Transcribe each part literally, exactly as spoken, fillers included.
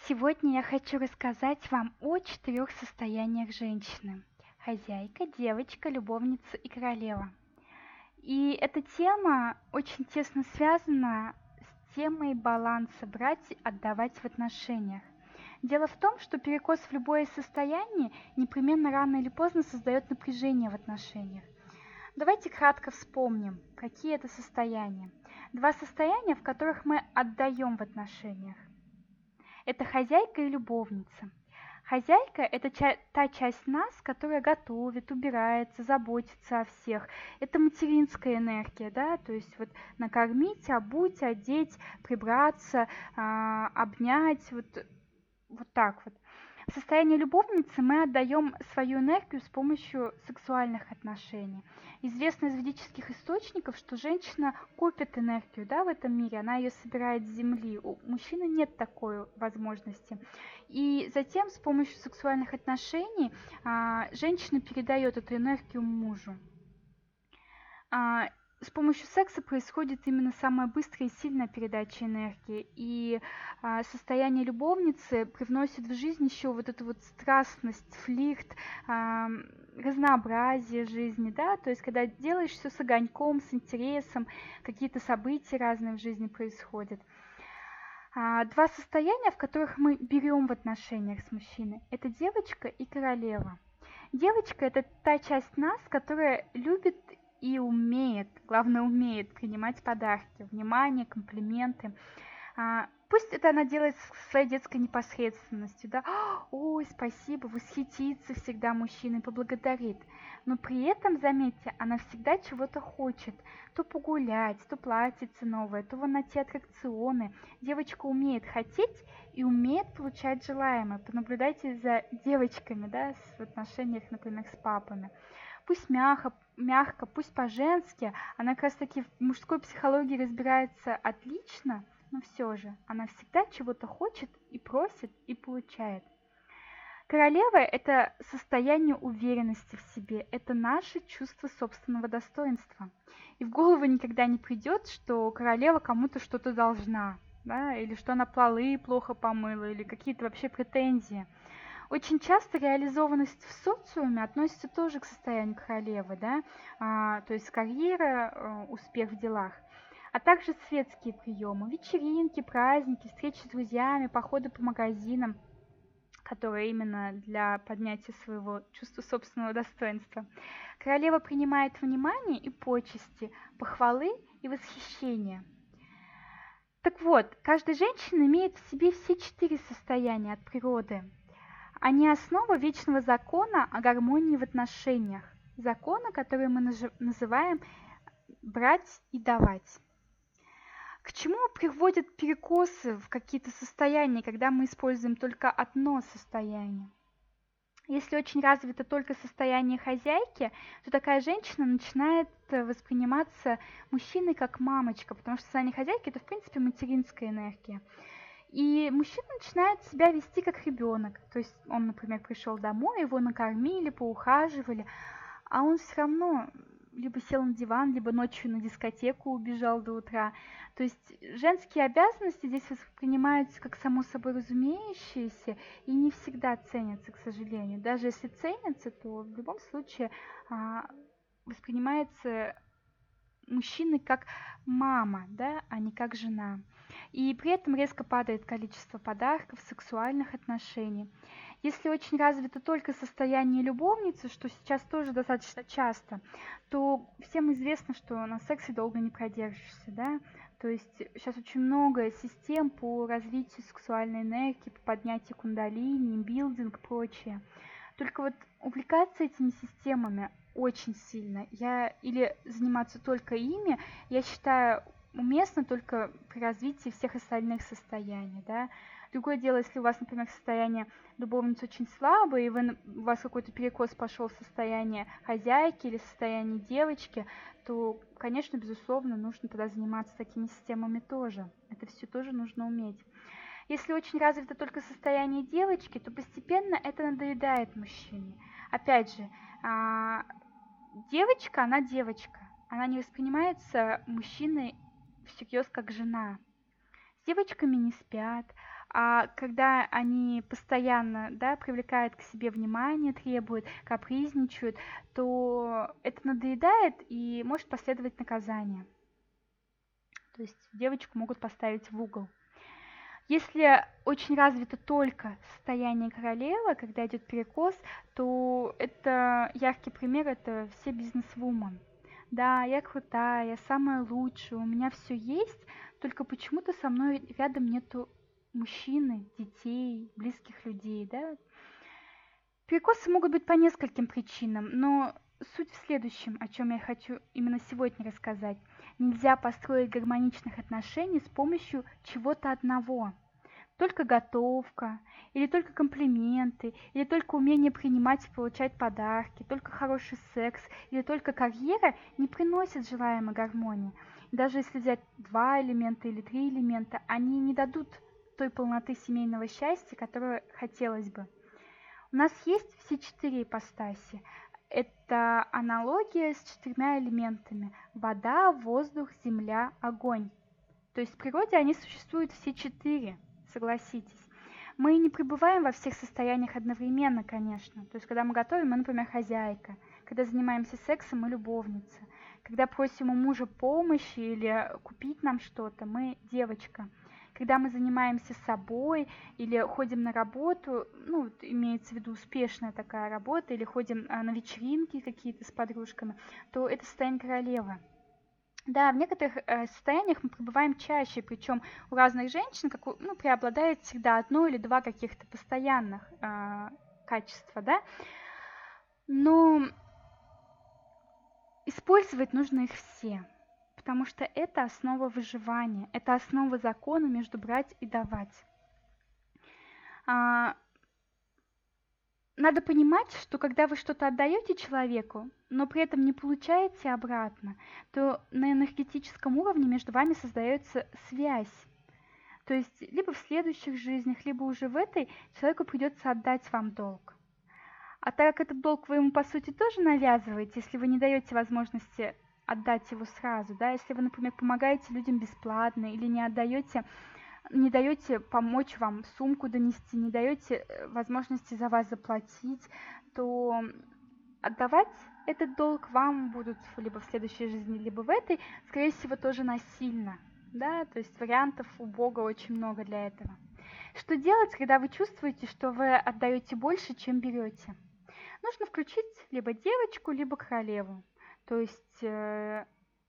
Сегодня я хочу рассказать вам о четырех состояниях женщины: хозяйка, девочка, любовница и королева. И эта тема очень тесно связана с темой баланса брать и отдавать в отношениях. Дело в том, что перекос в любое состояние непременно рано или поздно создает напряжение в отношениях. Давайте кратко вспомним, какие это состояния. Два состояния, в которых мы отдаем в отношениях. Это хозяйка и любовница. Хозяйка – это ча- та часть нас, которая готовит, убирается, заботится о всех. Это материнская энергия, да, то есть вот накормить, обуть, одеть, прибраться, а, обнять, вот, вот так вот. В состоянии любовницы мы отдаем свою энергию с помощью сексуальных отношений. Известно из ведических источников, что женщина копит энергию, да, в этом мире, она ее собирает с земли. У мужчины нет такой возможности. И затем с помощью сексуальных отношений а, женщина передает эту энергию мужу. А, с помощью секса происходит именно самая быстрая и сильная передача энергии. И а, состояние любовницы привносит в жизнь еще вот эту вот страстность, флирт, а, разнообразие жизни, да, то есть когда делаешь все с огоньком, с интересом, какие-то события разные в жизни происходят. А, два состояния, в которых мы берем в отношениях с мужчиной, это девочка и королева. Девочка – это та часть нас, которая любит и умеет, главное умеет принимать подарки, внимание, комплименты. А, пусть это она делает с своей детской непосредственностью, да, ой, спасибо, восхитится всегда мужчиной, поблагодарит. Но при этом, заметьте, она всегда чего-то хочет. То погулять, то платьице новое, то вон на те аттракционы. Девочка умеет хотеть и умеет получать желаемое. Понаблюдайте за девочками, да, в отношениях, например, с папами. Пусть мягко, мягко, пусть по-женски, она как раз таки в мужской психологии разбирается отлично, но все же она всегда чего-то хочет и просит, и получает. Королева – это состояние уверенности в себе, это наше чувство собственного достоинства. И в голову никогда не придет, что королева кому-то что-то должна, да, или что она полы плохо помыла, или какие-то вообще претензии. Очень часто реализованность в социуме относится тоже к состоянию королевы, да, а, то есть карьера, успех в делах, а также светские приемы, вечеринки, праздники, встречи с друзьями, походы по магазинам, которые именно для поднятия своего чувства собственного достоинства. Королева принимает внимание и почести, похвалы и восхищение. Так вот, каждая женщина имеет в себе все четыре состояния от природы. Они основа вечного закона о гармонии в отношениях, закона, который мы называем брать и давать. К чему приводят перекосы в какие-то состояния, когда мы используем только одно состояние? Если очень развито только состояние хозяйки, то такая женщина начинает восприниматься мужчиной как мамочка, потому что состояние хозяйки – это, в принципе, материнская энергия. И мужчина начинает себя вести как ребенок. То есть он, например, пришел домой, его накормили, поухаживали, а он все равно либо сел на диван, либо ночью на дискотеку убежал до утра. То есть женские обязанности здесь воспринимаются как само собой разумеющиеся и не всегда ценятся, к сожалению. Даже если ценятся, то в любом случае а, воспринимается мужчины как мама, да, а не как жена. И при этом резко падает количество подарков, сексуальных отношений. Если очень развито только состояние любовницы, что сейчас тоже достаточно часто, то всем известно, что на сексе долго не продержишься, да. То есть сейчас очень много систем по развитию сексуальной энергии, по поднятию кундалини, билдинг, прочее. Только вот увлекаться этими системами очень сильно, я или заниматься только ими, я считаю, уместно только при развитии всех остальных состояний, да. Другое дело, если у вас, например, состояние любовницы очень слабое, и вы, у вас какой-то перекос пошел в состояние хозяйки или состояние девочки, то, конечно, безусловно, нужно тогда заниматься такими системами тоже. Это все тоже нужно уметь. Если очень развито только состояние девочки, то постепенно это надоедает мужчине. Опять же, девочка, она девочка. Она не воспринимается мужчиной всерьез как жена. С девочками не спят, А когда они постоянно, да, привлекают к себе внимание, требуют, капризничают, то это надоедает и может последовать наказание. То есть девочку могут поставить в угол. Если очень развито только состояние королевы, когда идет перекос, то это яркий пример, это все бизнес-вумен. Да, я крутая, я самая лучшая, у меня все есть, только почему-то со мной рядом нету мужчины, детей, близких людей, да. Перекосы могут быть по нескольким причинам, но суть в следующем, о чем я хочу именно сегодня рассказать. Нельзя построить гармоничных отношений с помощью чего-то одного. Только готовка, или только комплименты, или только умение принимать и получать подарки, только хороший секс, или только карьера не приносят желаемой гармонии. Даже если взять два элемента или три элемента, они не дадут той полноты семейного счастья, которую хотелось бы. У нас есть все четыре ипостаси. Это аналогия с четырьмя элементами: вода, воздух, земля, огонь. То есть в природе они существуют все четыре, согласитесь. Мы не пребываем во всех состояниях одновременно, конечно. То есть когда мы готовим, мы, например, хозяйка. Когда занимаемся сексом, мы любовница. Когда просим у мужа помощи или купить нам что-то, мы девочка. Когда мы занимаемся собой или ходим на работу, ну, имеется в виду успешная такая работа, или ходим на вечеринки какие-то с подружками, то это состояние королевы. Да, в некоторых э, состояниях мы пребываем чаще, причем у разных женщин как, у- ну, преобладает всегда одно или два каких-то постоянных э, качества, да, но использовать нужно их все, потому что это основа выживания, это основа закона между брать и давать. А, Надо понимать, что когда вы что-то отдаете человеку, но при этом не получаете обратно, то на энергетическом уровне между вами создается связь. То есть либо в следующих жизнях, либо уже в этой человеку придется отдать вам долг. А так как этот долг вы ему по сути тоже навязываете, если вы не даете возможности отдать его сразу, да, если вы, например, помогаете людям бесплатно или не отдаете, не даете помочь вам сумку донести, не даете возможности за вас заплатить, то отдавать этот долг вам будут либо в следующей жизни, либо в этой, скорее всего, тоже насильно. Да, то есть вариантов у Бога очень много для этого. Что делать, когда вы чувствуете, что вы отдаете больше, чем берете? Нужно включить либо девочку, либо королеву. То есть э,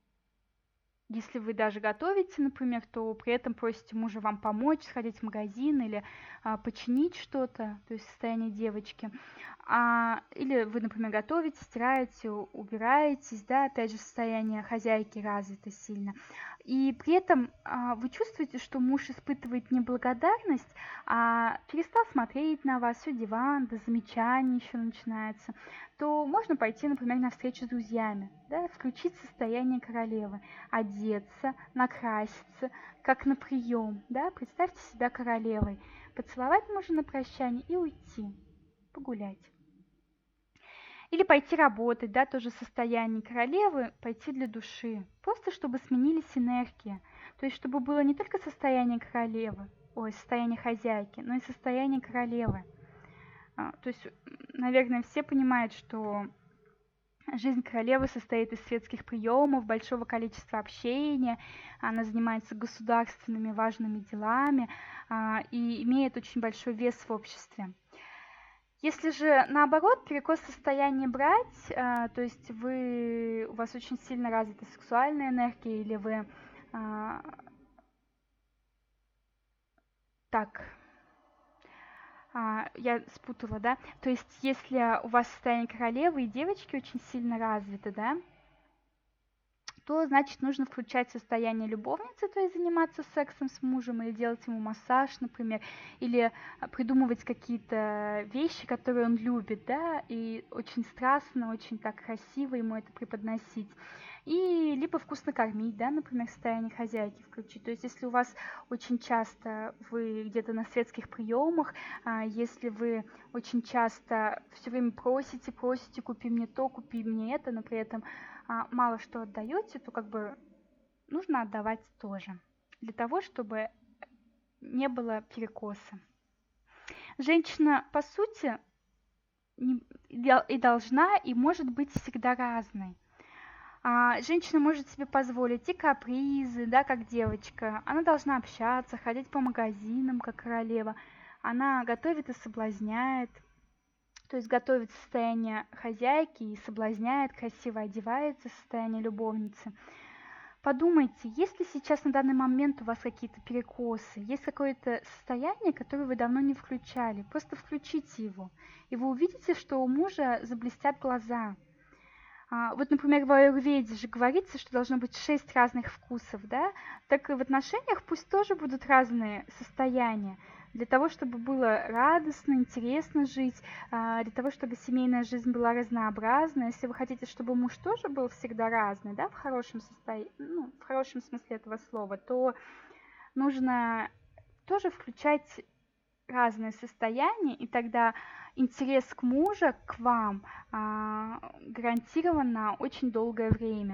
если вы даже готовите, например, то при этом просите мужа вам помочь, сходить в магазин или а, починить что-то, то есть состояние девочки. А, или вы, например, готовите, стираете, убираетесь, да, опять же, состояние хозяйки развито сильно. И при этом а, вы чувствуете, что муж испытывает не благодарность, а перестал смотреть на вас, все диван, да замечания еще начинается, то можно пойти, например, на встречу с друзьями, да, включить состояние королевы, одеться, накраситься, как на прием, да, представьте себя королевой, поцеловать мужа на прощание и уйти, погулять. Или пойти работать, да, тоже состояние королевы, пойти для души, просто чтобы сменились энергии, то есть чтобы было не только состояние королевы, ой, состояние хозяйки, но и состояние королевы. А, то есть, наверное, все понимают, что жизнь королевы состоит из светских приемов, большого количества общения, она занимается государственными важными делами а, и имеет очень большой вес в обществе. Если же наоборот перекос состояния брать, а, то есть вы, у вас очень сильно развита сексуальная энергия, или вы а, так, а, я спутала, да, то есть если у вас состояние королевы и девочки очень сильно развито, да, то значит нужно включать состояние любовницы, то есть заниматься сексом с мужем или делать ему массаж, например, или придумывать какие-то вещи, которые он любит, да, и очень страстно, очень так красиво ему это преподносить. И либо вкусно кормить, да, например, состояние хозяйки включить. То есть если у вас очень часто вы где-то на светских приемах, если вы очень часто все время просите, просите, купи мне то, купи мне это, но при этом мало что отдаете, то как бы нужно отдавать тоже. Для того, чтобы не не было перекоса. Женщина, по сути, не- и должна, и может быть всегда разной. А, женщина может себе позволить и капризы, да, как девочка. Она должна общаться, ходить по магазинам, как королева. Она готовит и соблазняет. То есть готовит состояние хозяйки и соблазняет, красиво одевается в состояние любовницы. Подумайте, есть ли сейчас на данный момент у вас какие-то перекосы, есть какое-то состояние, которое вы давно не включали. Просто включите его, и вы увидите, что у мужа заблестят глаза. А, вот, например, в аюрведе же говорится, что должно быть шесть разных вкусов, да? Так и в отношениях пусть тоже будут разные состояния. Для того, чтобы было радостно, интересно жить, а, для того, чтобы семейная жизнь была разнообразна. Если вы хотите, чтобы муж тоже был всегда разный, да, в хорошем состоянии, ну, в хорошем смысле этого слова, то нужно тоже включать разные состояния, и тогда интерес к мужу, к вам, а, гарантирован на очень долгое время.